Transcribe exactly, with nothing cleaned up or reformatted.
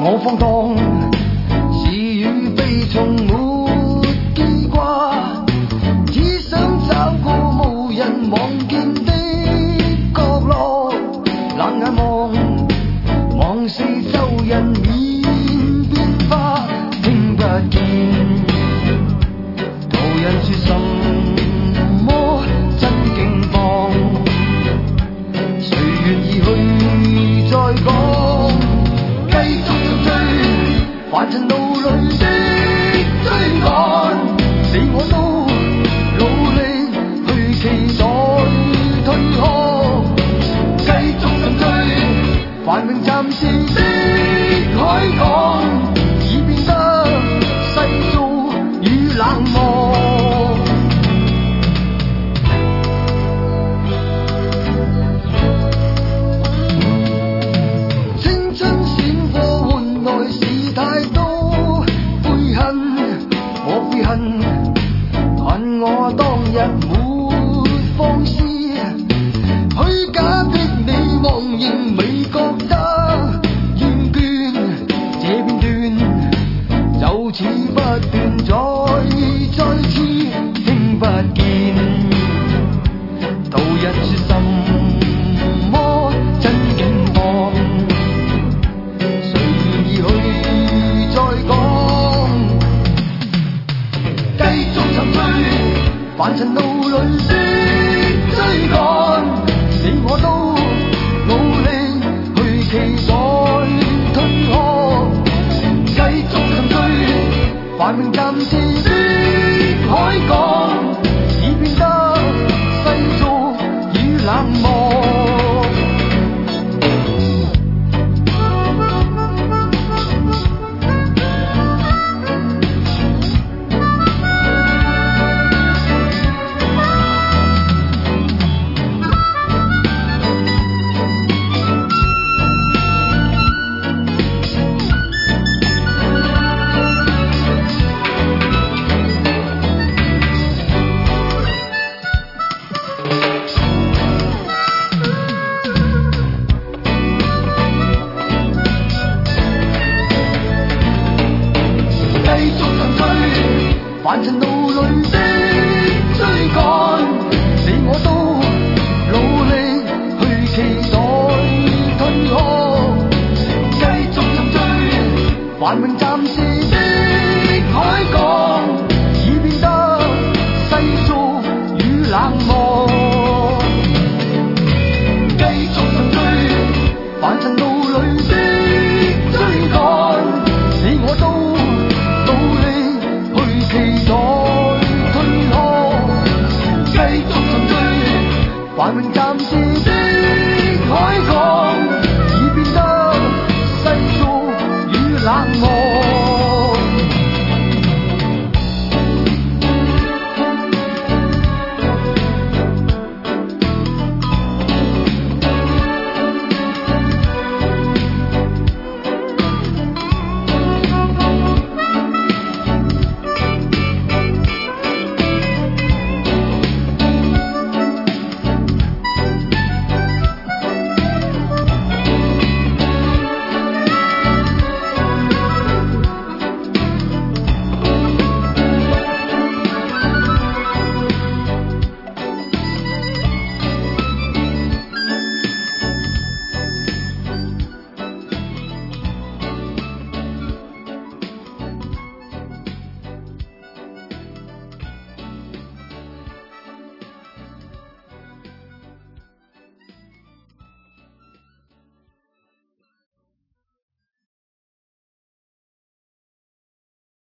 我放蕩，是與非從沒記掛，只想找個無人望見的角落，冷眼望望四周人面變化，聽不見途人說什麼真境況，誰願意去再講，繼續沉醉凡塵路裏的追趕，死我都努力去期待退開，繼續沉醉繁榮暫時的海港，已變得世俗與冷漠。青春閃過換來是太多悔恨，我悔恨恨我當日沒放肆，虛假的你妄認未覺得厭倦，這片段就此不斷再再次聽不見途人說什麼真境況，誰願意去再講，繼續沉醉凡塵路裏的追趕，死我都努力去期待退開，繼續沉醉繁榮暫時的海港，已變得世俗與冷漠。繼續沉醉凡塵路裏的追趕，死我都努力去期待退開，繼續沉醉繁榮暫時